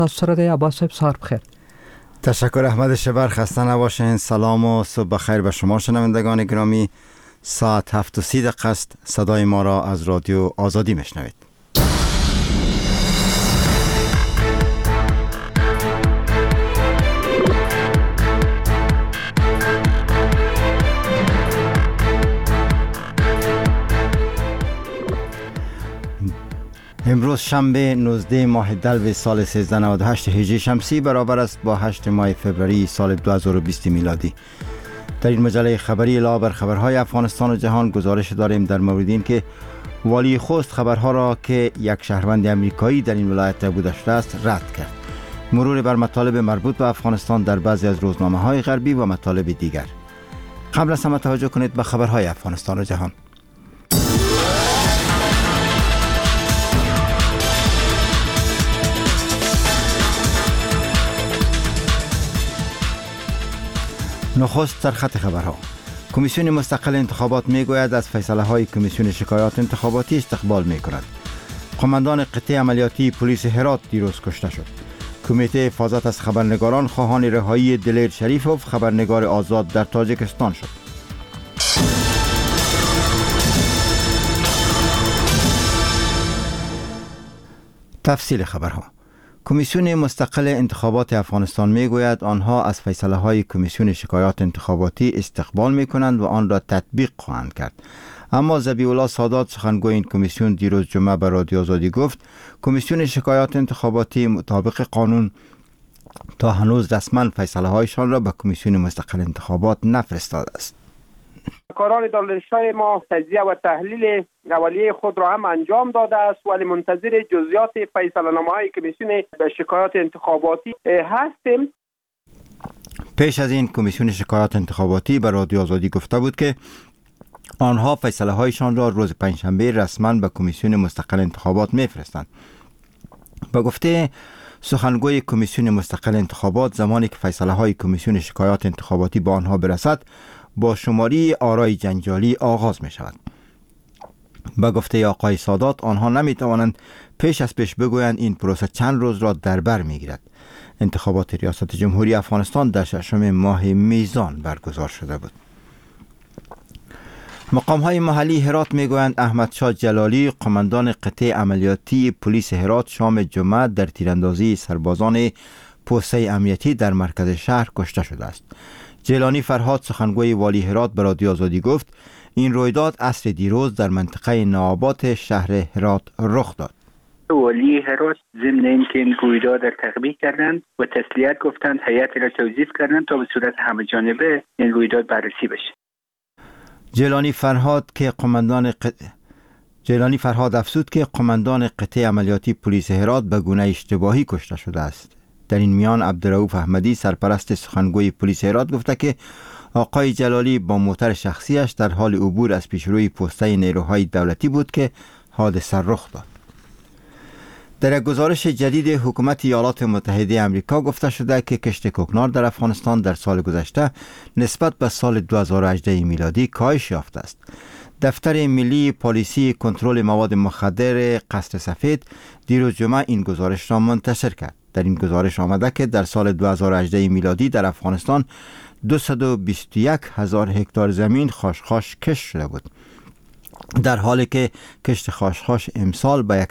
سرده عباس صاحب سار بخیر. تشکر احمد شبر، خسته نباشین. سلام و صبح بخیر به شما شنوندگان گرامی. ساعت 7:30 است. صدای ما را از رادیو آزادی میشنوید. امروز شنبه 19 ماه دلو سال 1398 هجری شمسی برابر است با 8 ماه فوریه سال 2020 میلادی. در این مجله خبری علاوه بر خبرهای افغانستان و جهان گزارش داریم در مورد این که والی خوست خبرها را که یک شهروند امریکایی در این ولایت بوده شده است رد کرد. مرور بر مطالب مربوط به افغانستان در بعضی از روزنامه‌های غربی و مطالب دیگر. قبل از همه توجه کنید به خبرهای افغانستان و جهان. نخست در خط خبرها. کمیسیون مستقل انتخابات میگوید از فیصله های کمیسیون شکایات انتخاباتی استقبال می کند. قماندان قطع عملیاتی پلیس هرات دیروز کشته شد. کمیته حفاظت از خبرنگاران خواهان رهایی دلیر شریفوف خبرنگار آزاد در تاجیکستان شد. تفصیل خبرها. کمیسیون مستقل انتخابات افغانستان میگوید آنها از فیصله های کمیسیون شکایات انتخاباتی استقبال می کنند و آن را تطبیق خواهند کرد. اما ذبیح الله سادات سخنگوی این کمیسیون دیروز جمعه به رادیو آزادی گفت کمیسیون شکایات انتخاباتی مطابق قانون تا هنوز رسما فیصله هایشان را به کمیسیون مستقل انتخابات نفرستاده است. کاران دانشگاه ما تجزیه و تحلیل اولیه خود را هم انجام داده است ولی منتظر جزئیات فیصله‌نامه‌های کمیسیون شکایات انتخاباتی هستیم. پیش از این کمیسیون شکایات انتخاباتی به رادیو آزادی گفته بود که آنها فیصله هایشان را روز پنجشنبه رسما به کمیسیون مستقل انتخابات میفرستند. با گفته سخنگوی کمیسیون مستقل انتخابات زمانی که فیصله های کمیسیون شکایات انتخاباتی به آنها برسد با شماری آرای جنجالی آغاز می شود. با گفته آقای سادات آنها نمی توانند پیش از پیش بگویند این پروسه چند روز را در بر می گیرد. انتخابات ریاست جمهوری افغانستان در 6 ماه میزان برگزار شده بود. مقام های محلی هرات می گویند احمد شاه جلالی قماندان قطع عملیاتی پلیس هرات شام جمعه در تیراندازی سربازان پوسته امنیتی در مرکز شهر کشته شده است. جیلانی فرهاد سخنگوی والی هرات به رادیو آزادی گفت این رویداد عصر دیروز در منطقه نوآباد شهر هرات رخ داد. والی هرات ضمن اینکه این رویداد را تقبیح کردند و تسلیت گفتند هیئت را توظیف کردند تا به صورت همه جانبه این رویداد بررسی بشه. جیلانی فرهاد افزود که قماندان قطع عملیاتی پلیس هرات به گونه اشتباهی کشته شده است. در این میان عبدالرؤوف احمدی سرپرست سخنگوی پلیس هرات گفته که آقای جلالی با موتر شخصیش در حال عبور از پیشروی پوسته نیروهای دولتی بود که حادثه رخ داد. در یک گزارش جدید حکومت ایالات متحده آمریکا گفته شده که کشت کوکنار در افغانستان در سال گذشته نسبت به سال 2018 میلادی کاهش یافته است. دفتر ملی پالیسی کنترل مواد مخدر قصر سفید دیروز جمعه این گزارش را منتشر کرد. در این گزارش آمده که در سال 2018 میلادی در افغانستان 221,000 هکتار زمین خاشخاش کشت شده بود، در حالی که کشت خاشخاش امسال به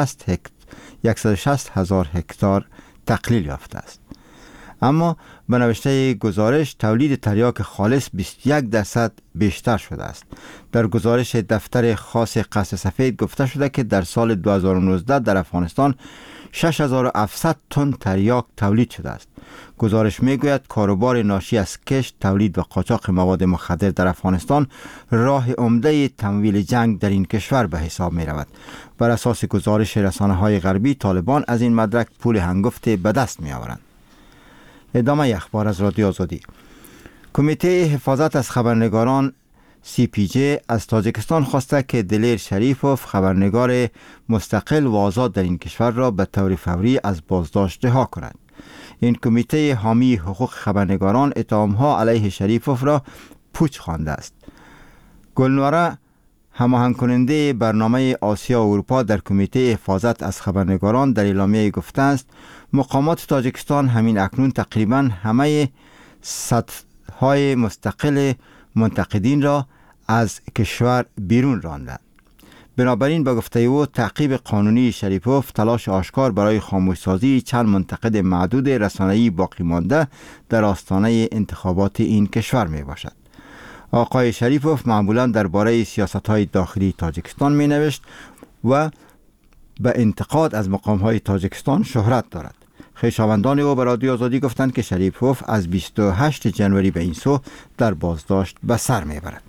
160,000 هکتار تقلیل یافته است. اما به نوشته گزارش تولید تریاک خالص 21% بیشتر شده است. در گزارش دفتر خاص قصر سفید گفته شده که در سال 2019 در افغانستان 6,700 تن تریاک تولید شده است. گزارش میگوید کاروبار ناشی از کشت، تولید و قاچاق مواد مخدر در افغانستان راه عمده تمویل جنگ در این کشور به حساب می رود. بر اساس گزارش رسانه‌های غربی طالبان از این مدرک پول هنگفت به دست می آورند. ادامه اخبار از رادیو آزادی. کمیته حفاظت از خبرنگاران CPJ از تاجیکستان خواسته که دلیر شریفوف خبرنگار مستقل و آزاد در این کشور را به طور فوری از بازداشت رها کند. این کمیته حامی حقوق خبرنگاران اتهام‌ها علیه شریفوف را پوچ خوانده است. گلنوره هماهنگ کننده برنامه آسیا و اروپا در کمیته حفاظت از خبرنگاران در اعلامیه گفته است مقامات تاجیکستان همین اکنون تقریبا همه سطح‌های مستقل منتقدین را از کشور بیرون راندند. بنابراین به گفته او تعقیب قانونی شریپوف تلاش آشکار برای خاموشسازی چند منتقد معدود رسانه‌ای باقی مانده در آستانه انتخابات این کشور می باشد. آقای شریپوف معمولاً درباره سیاست‌های داخلی تاجیکستان می نوشت و به انتقاد از مقام‌های تاجیکستان شهرت دارد. خویشاوندان او به رادیو آزادی گفتند که شریپوف از 28 جنوری به این سو در بازداشت به سر می برد.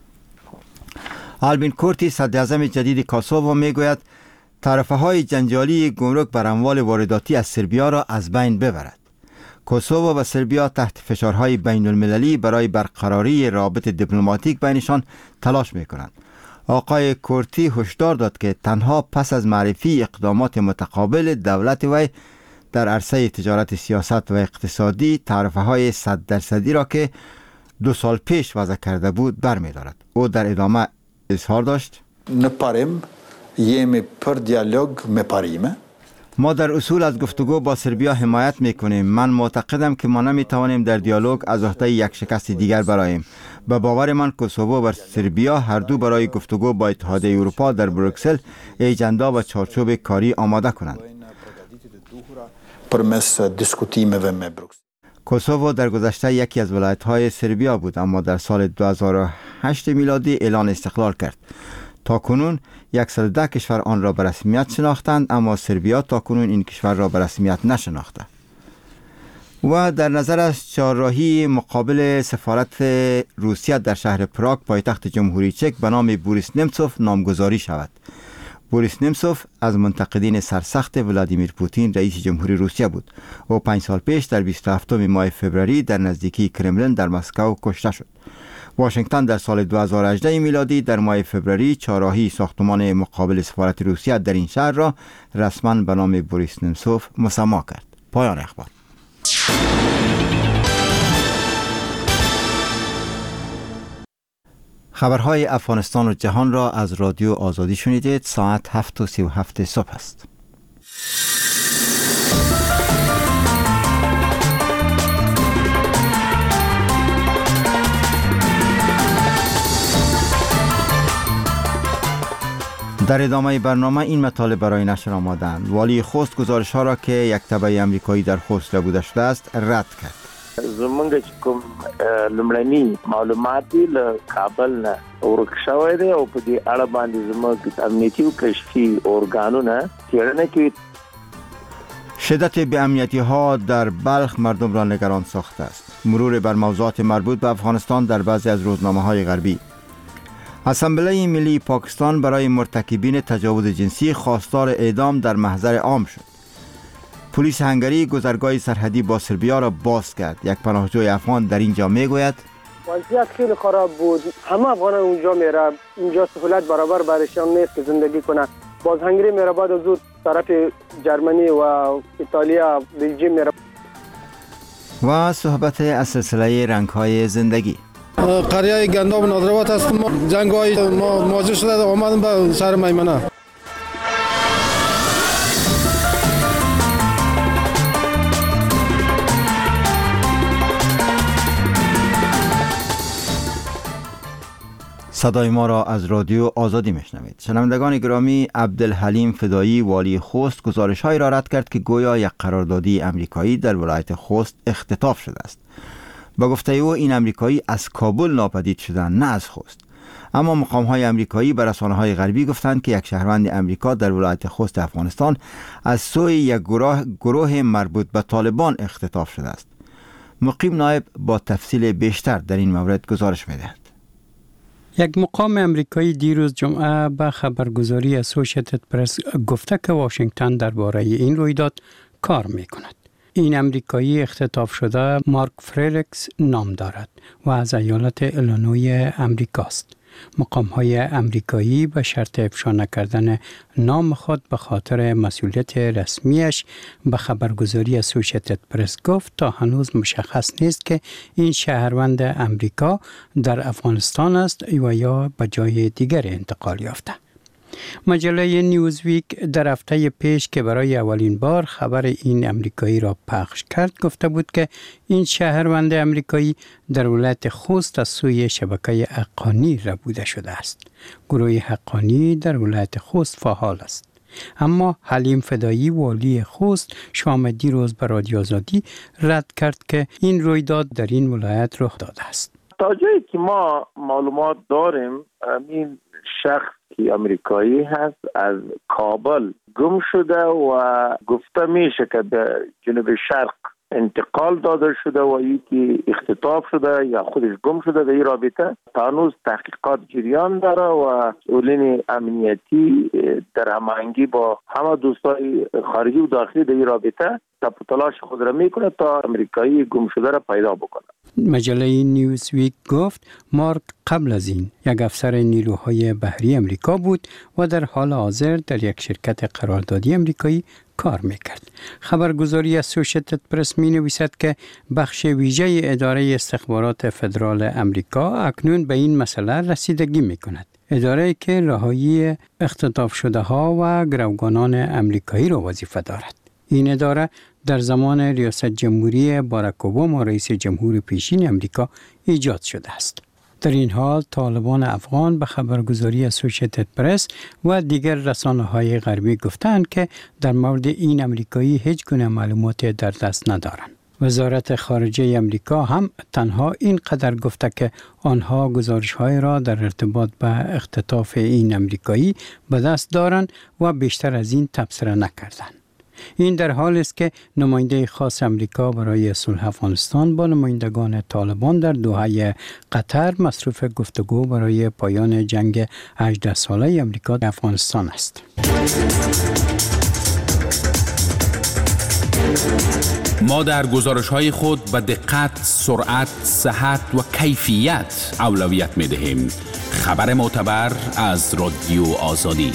آلبین کورتی صدراعظم جدید کوسوو میگوید طرفهای جنجالی گمرک بر اموال وارداتی از سربیا را از بین ببرد. کوسوو و سربیا تحت فشارهای بین المللی برای برقراری روابط دیپلماتیک بینشان تلاش میکنند. آقای کورتی هشدار داد که تنها پس از معرفی اقدامات متقابل دولت وی در عرصه تجارت، سیاست و اقتصادی طرفهای 100% را که 2 سال پیش وضع کرده بود برمی‌دارد. او در ادامه اظهار داشت ما در اصول از گفتگو با سربیا حمایت میکنیم. من معتقدم که ما نمیتوانیم در دیالوگ از عهده یک شکست دیگر برآییم. به باور من کوسوو و سربیا هر دو برای گفتگو با اتحادیه اروپا در بروکسل اجندا و چارچوب کاری آماده کنند. کوسوو در گذشته یکی از ولایت‌های سربیا بود، اما در سال 2008 میلادی اعلان استقلال کرد. تاکنون 110 کشور آن را به رسمیت شناختند، اما سربیا تاکنون این کشور را به رسمیت نشناخته. و در نظر است چهارراهی مقابل سفارت روسیه در شهر پراگ پایتخت جمهوری چک به نام بوریس نمتسوف نامگذاری شود. بوریس نمتسوف از منتقدین سرسخت ولادیمیر پوتین رئیس جمهوری روسیه بود. او 5 سال پیش در 27 ماه فوریه در نزدیکی کرملین در مسکو کشته شد. واشنگتن در سال 2018 میلادی در ماه فوریه چهارراهی ساختمان مقابل سفارت روسیه در این شهر را رسما به نام بوریس نمتسوف مسما کرد. پایان اخبار. خبرهای افغانستان و جهان را از رادیو آزادی شنیدید. ساعت 7:37 صبح است. در ادامه برنامه این مطالب برای نشر آمدند. والی خوست گزارش ها را که یک تبع امریکایی در خوست ربوده شده است رد کرد. زمونږ کوم لمړني معلومات له کابل نه ورک شوی دی او په دې اړه باندې زموږ امنیتي او کشفي ارګانونه څېړنه کوي. شدت بی‌امنیتی ها در بلخ مردم را نگران ساخته است. مرور بر موضوعات مربوط به افغانستان در بعضی از روزنامه های غربی. اسامبله ملی پاکستان برای مرتکبین تجاوز جنسی خواستار اعدام در محضر عام شد. پلیس هنگری گذرگاه سرحدی با سربیا را باز کرد. یک پناهجوی افغان در اینجا میگوید وضعیت خیلی خراب بود. همه افغانان اونجا میره. اینجا سهولت برابر برایشان نیست که زندگی کنه. باز هنگری میره، بعد از اون طرف جرمنی و ایتالیا بلژیم میره. و صحبت از سلسله رنگ‌های زندگی. قریه گنداب نادرآباد هستم. جنگ‌های ما مواجه شده آمدم به شهر میمنه. صدای ما را از رادیو آزادی میشنوید. شنوندگان گرامی، عبدالحلیم فدایی والی خوست گزارش‌هایی را رد کرد که گویا یک قراردادی امریکایی در ولایت خوست اختطاف شده است. با گفته او این امریکایی از کابل ناپدید شدند، نه از خوست. اما مقام‌های امریکایی به رسانه‌های غربی گفتند که یک شهروند امریکا در ولایت خوست افغانستان از سوی یک گروه مربوط به طالبان اختطاف شده است. مقیم نایب با تفصیل بیشتر در این مورد گزارش می‌دهد. یک مقام امریکایی دیروز جمعه به خبرگزاری اسوسییتد پرس گفته که واشنگتن درباره این رویداد کار می‌کند. این امریکایی اختطاف شده مارک فریرکس نام دارد و از ایالت ایلینوی امریکاست. مقام‌های امریکایی به شرط افشا نکردن نام خود به خاطر مسئولیت رسمیش به خبرگزاری اسوسییتد پرس گفت تا هنوز مشخص نیست که این شهروند امریکا در افغانستان است و یا به جای دیگر انتقال یافته. مجله نیوزویک در هفته پیش که برای اولین بار خبر این امریکایی را پخش کرد گفته بود که این شهروند امریکایی در ولایت خوست از سوی شبکه حقانی ربوده شده است. گروه حقانی در ولایت خوست فعال است. اما حلیم فدایی والی خوست شام دیروز به رادیو آزادی رد کرد که این رویداد در این ولایت رخ داده است. تا جایی که ما معلومات داریم این شخص که امریکایی هست از کابل گم شده و گفته میشه که به جنوب شرق انتقال داده شده و یکی اختطاف شده یا خودش گم شده. در این رابطه تا هنوز تحقیقات جریان داره و مسئولین امنیتی در هماهنگی با همه دوستای خارجی و داخلی در این رابطه تلاش خود را میکنه تا امریکایی گم شده را پیدا بکنه. مجله نیوزویک گفت مارک قبل از این یک افسر نیروهای بحری امریکا بود و در حال حاضر در یک شرکت قراردادی امریکایی کار میکرد. خبرگزاری اسوشیتد پرس می نویسد که بخش ویژه اداره استخبارات فدرال امریکا اکنون به این مسئله رسیدگی میکند. اداره که رهایی اختطاف شده ها و گروگانان امریکایی را وظیفه دارد. این اداره در زمان ریاست جمهوری باراک اوباما رئیس جمهور پیشین امریکا ایجاد شده است. در این حال طالبان افغان به خبرگزاری اسوشیتد پرس و دیگر رسانه‌های غربی گفتند که در مورد این امریکایی هیچ گونه معلومات در دست ندارند. وزارت خارجه امریکا هم تنها اینقدر گفته که آنها گزارش‌های را در ارتباط به اختطاف این امریکایی به دست دارند و بیشتر از این تبصره نکردند. این در حال است که نماینده خاص امریکا برای صلح افغانستان با نمایندگان طالبان در دوحه قطر مصروف گفتگو برای پایان جنگ 18 ساله امریکا در افغانستان است. ما در گزارش‌های خود به دقت، سرعت، صحت و کیفیت اولویت می‌دهیم. خبر معتبر از رادیو آزادی.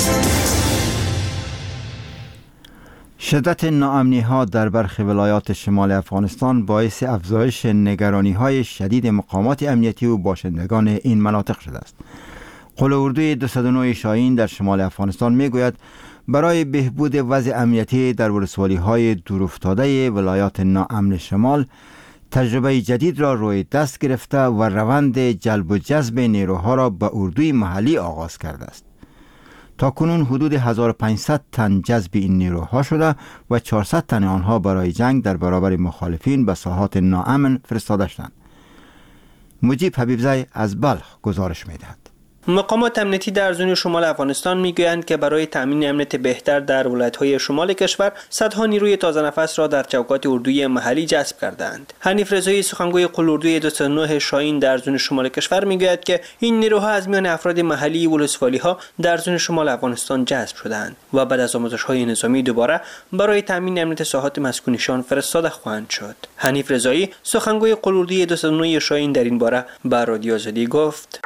شدت ناامنی‌ها در برخی ولایات شمال افغانستان باعث افزایش نگرانی‌های شدید مقامات امنیتی و باشندگان این مناطق شده است. قول اردوی 209 شاهین در شمال افغانستان می‌گوید برای بهبود وضع امنیتی در ولسوالی‌های دورافتاده ولایات ناامن شمال تجربه جدید را روی دست گرفته و روند جلب و جذب نیروها را به اردوی محلی آغاز کرده است. تا کنون حدود 1500 تن جذب این نیروها شده و 400 تن آنها برای جنگ در برابر مخالفین به ساحات ناامن فرستاده شدند. مجیب حبیبزی از بلخ گزارش می‌دهد. مقامات امنیتی در زون شمال افغانستان میگویند که برای تامین امنیت بهتر در ولایت‌های شمال کشور صدها نیروی تازه نفس را در چوکات اردوی محلی جذب کردند. حنیف رضایی سخنگوی قول اردوی 209 شاهین در زون شمال کشور میگوید که این نیروها از میان افراد محلی ولسوالی‌ها در زون شمال افغانستان جذب شدند و بعد از آموزش‌های نظامی دوباره برای تامین امنیت ساحات مسکونیشان فرستاده خواهند شد. حنیف رضایی سخنگوی قول اردوی 209 شاهین در این باره به رادیو آزادی گفت: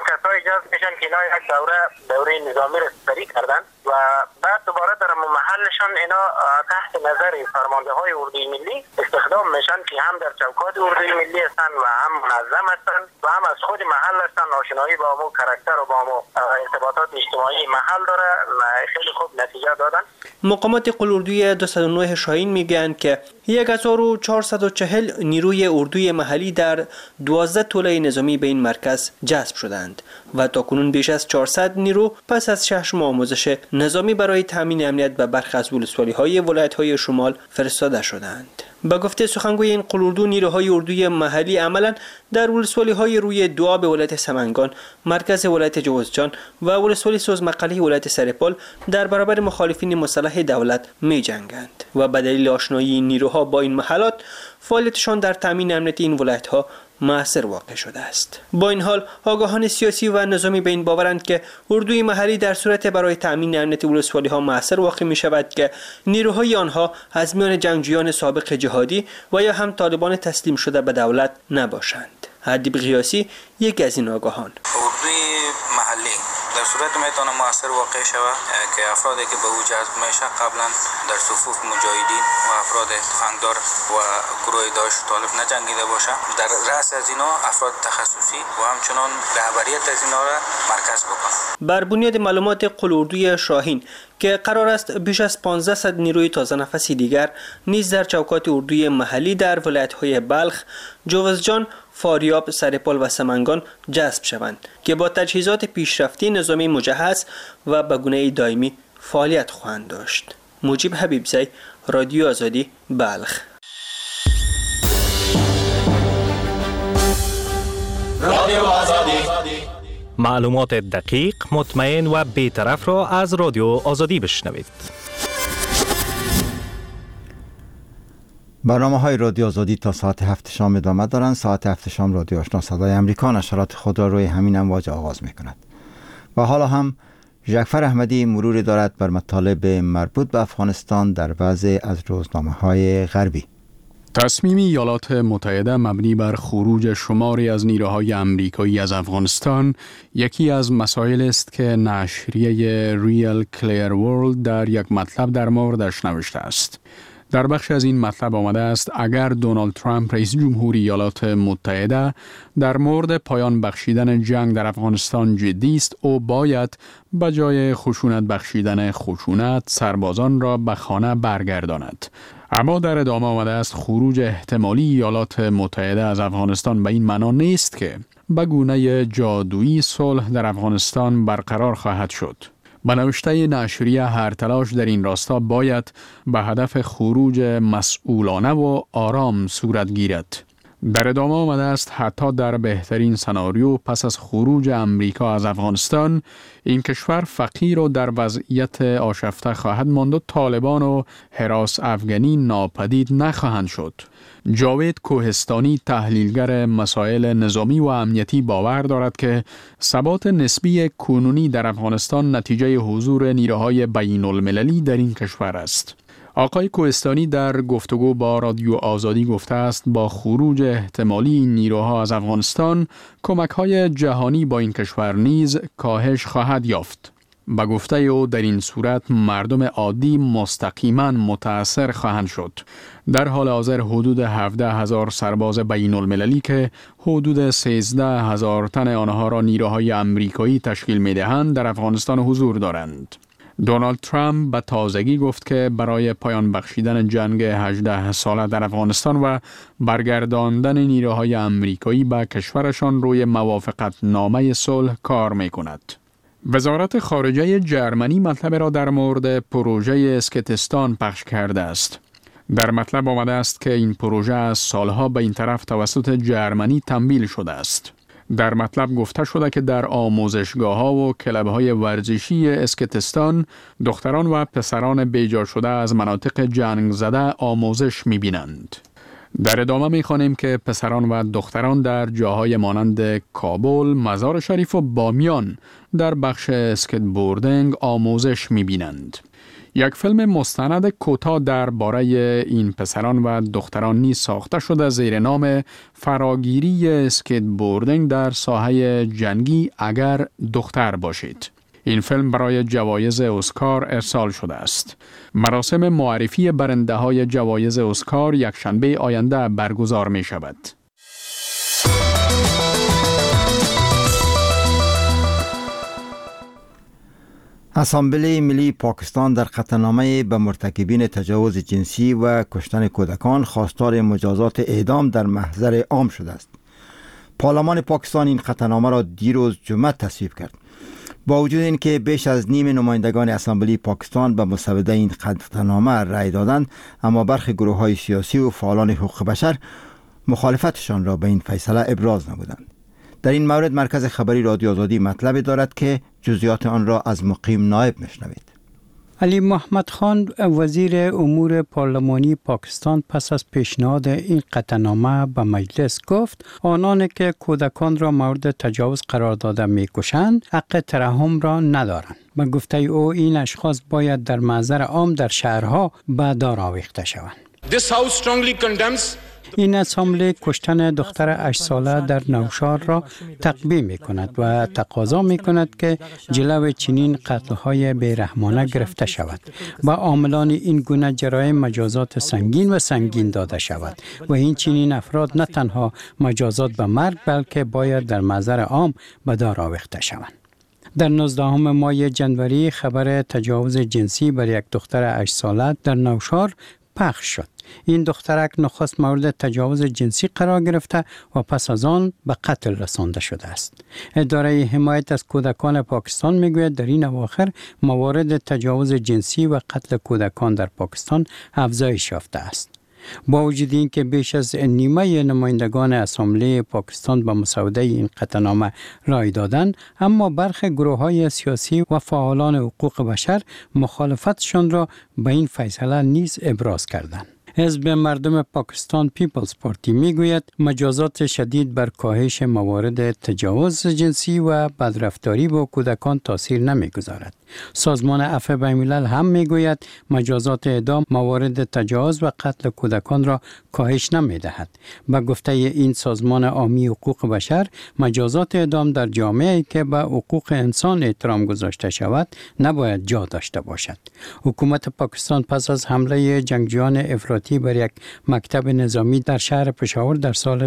یک دوره نظامی را سپری کردن و بعد دوباره در محلشان اینا تحت نظر فرمانده های اردوی ملی استخدام میشن که هم در چوکات اردوی ملی هستن و هم منظم هستن و هم از خود محل هستن. آشنایی با مو کاراکتر و با مو ارتباطات اجتماعی محل داره و خیلی خوب نتیجه دادن. مقامات قول اردوی 209 شاهین میگن که 1440 نیروی اردوی محلی در 12 توله نظامی به این مرکز جذب شدند و تاکنون بیش از 400 نیرو پس از 6 ماه آموزش نظامی برای تامین امنیت به برخی از ولسوالی‌های ولایت‌های شمال فرستاده شدند. با گفته سخنگوی این قول اردو، نیروهای اردوی محلی عملاً در ولسوالی‌های روی دواب ولایت سمنگان، مرکز ولایت جوزجان و ولسوالی سوزمقلی ولایت سرپل در برابر مخالفین مسلح دولت می‌جنگند و به دلیل آشنایی این نیروها با این محلات فعالیتشان در تامین امنیت این ولایت‌ها مؤثر واقع شده است. با این حال آگاهان سیاسی و نظامی به این باورند که اردوی محلی در صورت برای تامین امنیت ولسوالی‌ها مؤثر واقع می شود که نیروهای آنها از میان جنگجویان سابق جهادی و یا هم طالبان تسلیم شده به دولت نباشند. ادیب قیاسی یکی از این آگاهان: اردوی محلی در صورت میتونه مؤثر واقع شود که افرادی که به او جذب میشه قبلا در صفوف مجاهدین و افراد تفنگدار و گروه داعش و طالب نجنگیده باشه، در رأس از اینا افراد تخصصی و همچنان رهبریت از اینا را مرکز بکنه. بر بنیاد معلومات قلاردوی شاهین که قرار است بیش از 1500 نیروی تازه نفسی دیگر نیز در چوکات اردوی محلی در ولایت‌های بلخ، جوزجان، فاریاب، سرپال و سمنگان جذب شوند که با تجهیزات پیشرفته نظامی مجهز و به گونه دائمی فعالیت خواهند داشت. مجیب حبیبزی، رادیو آزادی، بلخ. رادیو آزادی، معلومات دقیق، مطمئن و بی‌طرف را از رادیو آزادی بشنوید. برنامه‌های رادیو آزادی تا ساعت 7 شام ادامه دارند. ساعت 7 شام رادیو آشنا صدای امریکا نشرات خود را روی همین امواج آغاز می‌کند. و حالا هم جعفر احمدی مروری دارد بر مطالب مربوط به افغانستان در بعضی از روزنامه‌های غربی. تصمیم ایالات متحده مبنی بر خروج شماری از نیروهای امریکایی از افغانستان یکی از مسائل است که نشریه ریل کلیر ورلد در یک مطلب در موردش نوشته است. در بخش از این مطلب آمده است اگر دونالد ترامپ رئیس جمهوری ایالات متحده در مورد پایان بخشیدن جنگ در افغانستان جدی است، او باید به جای خشونت بخشیدن خشونت سربازان را به خانه برگرداند. اما در ادامه آمده است خروج احتمالی ایالات متحده از افغانستان به این معنا نیست که به گونه جادویی صلح در افغانستان برقرار خواهد شد. به نوشته نشریه هر تلاش در این راستا باید به هدف خروج مسئولانه و آرام صورت گیرد. در ادامه آمده است حتی در بهترین سناریو پس از خروج امریکا از افغانستان این کشور فقیر و در وضعیت آشفته خواهد ماند و طالبان و حراس افغانی ناپدید نخواهند شد. جاوید کوهستانی تحلیلگر مسائل نظامی و امنیتی باور دارد که ثبات نسبی کنونی در افغانستان نتیجه حضور نیروهای بین المللی در این کشور است. آقای کوهستانی در گفتگو با رادیو آزادی گفته است با خروج احتمالی این نیروها از افغانستان کمک‌های جهانی با این کشور نیز کاهش خواهد یافت. با گفته او در این صورت مردم عادی مستقیما متاثر خواهند شد. در حال حاضر حدود 17,000 سرباز بین المللی که حدود 13,000 تن آنها را نیروهای امریکایی تشکیل می‌دهند در افغانستان حضور دارند. دونالد ترامپ به تازگی گفت که برای پایان بخشیدن جنگ 18 ساله در افغانستان و برگرداندن نیروهای امریکایی به کشورشان روی موافقت نامه صلح کار می‌کند. وزارت خارجه جرمنی مطلب را در مورد پروژه اسکتستان پخش کرده است. در مطلب آمده است که این پروژه از سالها به این طرف توسط جرمنی تمویل شده است. در مطلب گفته شده که در آموزشگاه‌ها و کلب‌های ورزشی اسکتستان دختران و پسران بیجا شده از مناطق جنگ زده آموزش می‌بینند. در ادامه می‌خوانیم که پسران و دختران در جاهای مانند کابل، مزار شریف و بامیان در بخش اسکیتبوردینگ آموزش می‌بینند. یک فیلم مستند کوتاه درباره این پسران و دختران نیز ساخته شده زیر نام فراگیری اسکیتبوردینگ در ساحه جنگی اگر دختر باشید. این فیلم برای جوایز اسکار ارسال شده است. مراسم معرفی برنده های جوایز اسکار یک شنبه آینده برگزار می شود. اسامبله ملی پاکستان در قطعنامه به مرتکبین تجاوز جنسی و کشتن کودکان خواستار مجازات اعدام در محضر عام شده است. پارلمان پاکستان این قطعنامه را دیروز جمعه تصویب کرد. با وجود اینکه بیش از نیم نمایندگان اسامبله پاکستان به مسوده این قطعنامه رأی دادند، اما برخی گروه‌های سیاسی و فعالان حقوق بشر مخالفتشان را به این فیصله ابراز نمودند. در این مورد مرکز خبری رادیو آزادی مطلبی دارد که جزئیات آن را از مقیم نایب میشنوید. علی محمد خان وزیر امور پارلمانی پاکستان پس از پیشنهاد این قطعنامه به مجلس گفت آنانی که کودکان را مورد تجاوز قرار داده میکشند حق ترحم را ندارند. به گفته او این اشخاص باید در محضر عام در شهرها به دار آویخته شوند. This house strongly condemns این اسامبله کشتن دختر 8 ساله در نوشهر را تقبیح می کند و تقاضا می کند که جلو چنین قتل‌های بی‌رحمانه گرفته شود و عاملان این گونه جرایم مجازات سنگین و سنگین داده شود و این چنین افراد نه تنها مجازات به مرگ بلکه باید در محضر عام به دار آویخته شوند. در 19 ماه جنوری خبر تجاوز جنسی بر یک دختر 8 ساله در نوشهر پخش شد. این دخترک نخست مورد تجاوز جنسی قرار گرفته و پس از آن به قتل رسانده شده است. اداره حمایت از کودکان پاکستان میگوید در این اواخر موارد تجاوز جنسی و قتل کودکان در پاکستان افزایش یافته است. با وجود این که بیش از نیمه نمایندگان اسامبله پاکستان به مسوده این قطعنامه رای دادند، اما برخی گروه‌های سیاسی و فعالان حقوق بشر مخالفتشان را به این فیصله نیز ابراز کردند. حزب مردم پاکستان پیپلز پارتی میگوید مجازات شدید بر کاهش موارد تجاوز جنسی و بدرفتاری با کودکان تاثیر نمیگذارد. سازمان عفو بین‌الملل هم میگوید مجازات اعدام موارد تجاوز و قتل کودکان را کاهش نمیدهد. به گفته این سازمان عامی حقوق بشر، مجازات اعدام در جامعه‌ای که به حقوق انسان احترام گذاشته شود نباید جا داشته باشد. حکومت پاکستان پس از حمله جنگجویان افراطی بر یک مکتب نظامی در شهر پشاور در سال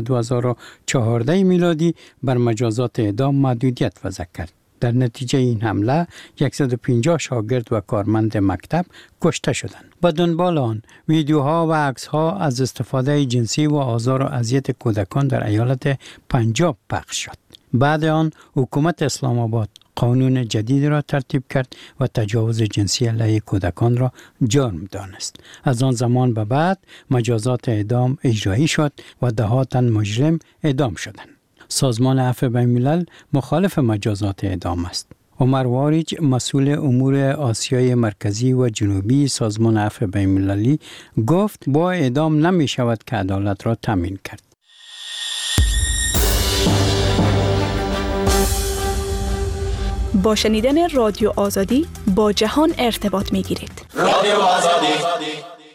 2014 میلادی بر مجازات اعدام محدودیت وضع کرد. در نتیجه این حمله 150 شاگرد و کارمند مکتب کشته شدند. به دنبال آن ویدیوها و عکس‌ها از استفاده جنسی و آزار و اذیت کودکان در ایالت پنجاب پخش شد. بعد آن حکومت اسلام آباد قانون جدید را ترتیب کرد و تجاوز جنسی علیه کودکان را جرم دانست. از آن زمان به بعد مجازات اعدام اجرایی شد و ده‌ها تن مجرم اعدام شدند. سازمان عفو بین‌الملل مخالف مجازات اعدام است. عمر واریج مسئول امور آسیای مرکزی و جنوبی سازمان عفو بین‌المللی گفت با اعدام نمی شود که عدالت را تامین کرد. با شنیدن رادیو آزادی با جهان ارتباط می گیرید. رادیو آزادی.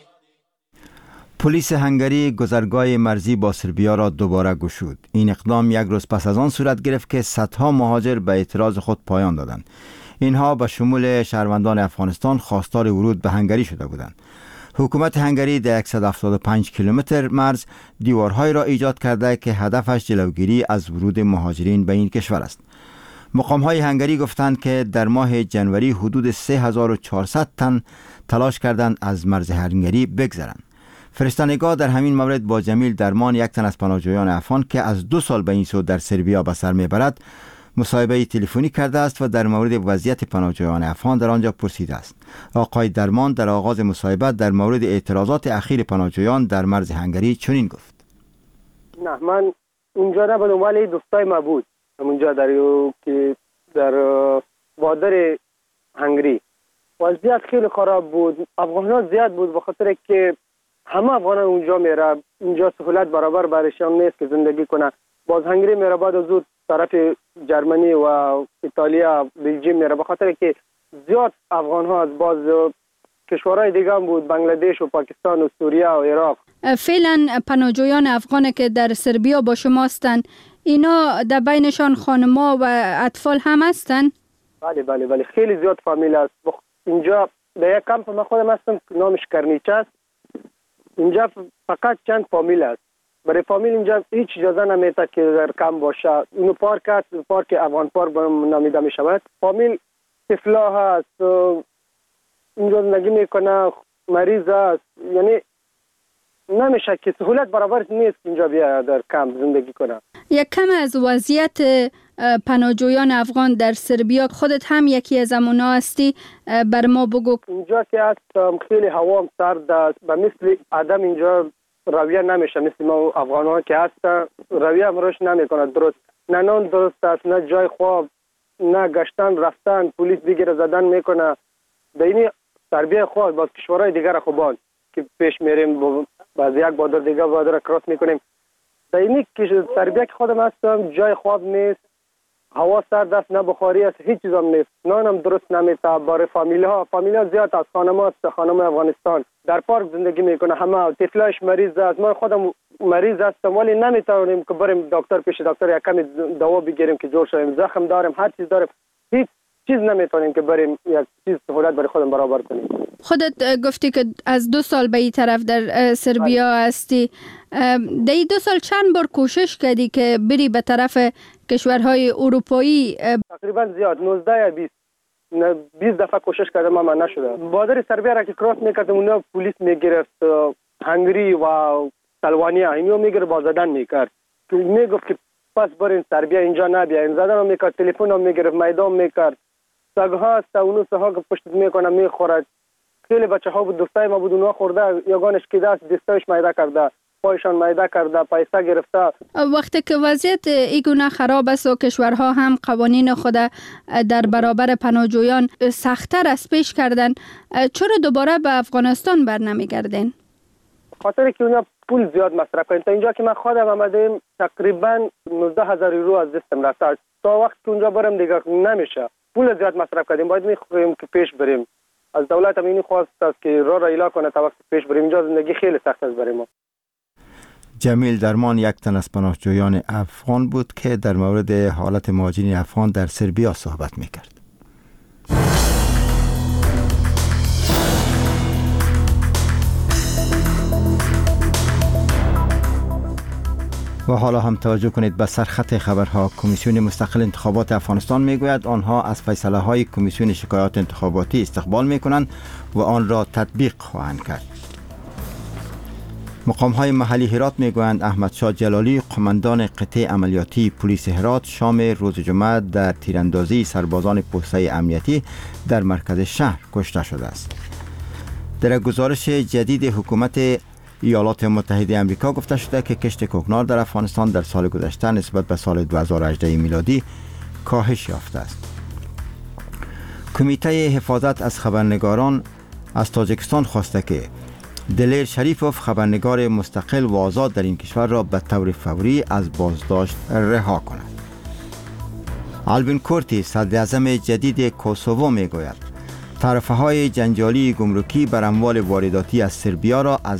پلیس هنگری گذرگاه مرزی با سربیا را دوباره گشود. این اقدام یک روز پس از آن صورت گرفت که صدها مهاجر به اعتراض خود پایان دادند. اینها به شمول شهروندان افغانستان خواستار ورود به هنگری شده بودند. حکومت هنگری در 175 کیلومتر مرز دیوارهای را ایجاد کرده که هدفش جلوگیری از ورود مهاجرین به این کشور است. مقام‌های هنگری گفتند که در ماه جنوری حدود 3400 تن تلاش کردند از مرز هنگری بگذرند. فرستانگاه در همین مورد با جمیل درمان، یک تن از پناهجویان افغان که از 2 سال به این سو در سربیا به سر میبرد، مصاحبه تلفنی کرده است و در مورد وضعیت پناهجویان افغان در آنجا پرسیده است. آقای درمان در آغاز مصاحبه در مورد اعتراضات اخیر پناهجویان در مرز هنگری چنین گفت: نه، من اونجا نبودم ولی دوستای ما بود اونجا در بادر هنگری. وضعیت خیلی خراب بود. افغان‌ها زیاد بود به خاطر که همه افغانان اونجا میره. اونجا سهولت برابر برایشان نیست که زندگی کنه. باز هنگری میره، بعد از اون طرف جرمنی و ایتالیا، بلژیم میره به خاطر که زیاد افغان‌ها از باز کشورهای دیگه هم بود، بنگلادش و پاکستان و سوریه و عراق. فعلا پناهجویان افغان که در سربیا با شما هستند، اینا در بینشان خانم‌ها و اطفال هم هستند؟ بله خیلی زیاد فامیل است. اینجا در یک کمپ ما خودم هستم، نامش کرنیچه است. اینجا فقط چند فامیل است. برای فامیل اینجا هیچ اجازه نمیده که در کمپ باشه. اینو پارک است، پارک افغان پارک نامیده می شود. فامیل طفلا هست، اینجا زندگی میکنه، مریض است. یعنی نمیشه که سهولت برابر نیست اینجا بیا در کمپ زندگی کنه. یک کم از وضعیت پناهجویان افغان در سربیا، خودت هم یکی از امونا هستی، بر ما بگو. اینجا که هستم خیلی هوام سرد است، به مثل آدم اینجا رویه نمیشه. مثل ما افغان ها که هستن رویه هم روش نمیکنه درست. نه نان درست است، نه جای خواب، نه گشتن رفتن، پلیس بگیره زدن میکنه. در این تربیه خود باز کشورهای دیگر خوبان که پیش میریم، باز یک بادر دیگه بادر کراس میکنیم. در این تربیه که خودم هستم جای خواب نیست، هوا سرد است، نه بخاری است، هیچ چیز هم نیست. نان هم درست نمیشه. برای فامیل ها زیاد از خانم افغانستان در پارک زندگی میکنه. همه طفلش مریض است. من خودم مریض هستم ولی نمیتونیم که بریم دکتر پیش دکتر یک کمی دوا بگیریم که جور شویم. زخم داریم، هر چیز داریم، هیچ چیز نمیتونیم که بریم یک چیز سهولت برای خودم برابر کنیم. خودت گفتی که از 2 سال به این طرف در سربیا هستی. در 2 سال چند بار کوشش کردی که بری به طرف کشورهای اروپایی؟ تقریبا زیاد، 19 یا 20 دفعه کوشش کردم اما نشده. بادر سربیا را که کراس میکردم اونها پلیس میگرفت، هنگری و سلوانیا اینو میگرفت با زدن میکرد. میگفت که پس برین سربیا اینجا نبیاین. زدن میکرد، تلفن هم میگرفت، میدان میکرد. سگها هست اونو سها که پشت میکنه میخورد. خیلی بچه ها بود، دوستای ما بود، اونها خورده، یگانش که دست دستایش میده کرده، پایشان میده کرده، پیسه گرفته. وقتی که وضعیت این گونه خراب است و کشورها هم قوانین خود در برابر پناهجویان سخت‌تر از پیش کردن، چرا دوباره به افغانستان برنمیگردین؟ خاطر که اونها پول زیاد مصرف کنن. تا اینجا که من خودم آمدیم تقریبا 19,000 یورو از دستم رفته. تا وقت که اونجا برم دیگه نمیشه. پول زیاد مصرف کردیم، باید میخوایم که پیش بریم. از دولت هم اینی خواست است که راه را ایلا کنه تا وقت پیش بریم. اینجا زندگی خیلی سخت است برای ما. جمیل درمان یک تن از پناهجویان افغان بود که در مورد حالت مهاجرین افغان در سربیا صحبت میکرد. و حالا هم توجه کنید به سرخط خبرها. کمیسیون مستقل انتخابات افغانستان میگوید آنها از فیصله های کمیسیون شکایات انتخاباتی استقبال میکنند و آن را تطبیق خواهند کرد. مقام های محلی هرات میگویند احمد شاه جلالی قماندان قطع عملیاتی پلیس هرات شام روز جمعه در تیراندازی سربازان پوسته امنیتی در مرکز شهر کشته شده است. در گزارش جدید حکومت ایالات متحده آمریکا گفته شده که کشت کوکنار در افغانستان در سال گذشته نسبت به سال 2018 میلادی کاهش یافته است. کمیته حفاظت از خبرنگاران از تاجیکستان خواسته که دلیر شریفوف خبرنگار مستقل و آزاد در این کشور را به طور فوری از بازداشت رها کند. آلبین کورتی صدر اعظم جدید کوسوو میگوید طرفهای جنجالی گمرکی بر اموال وارداتی از سربیا را از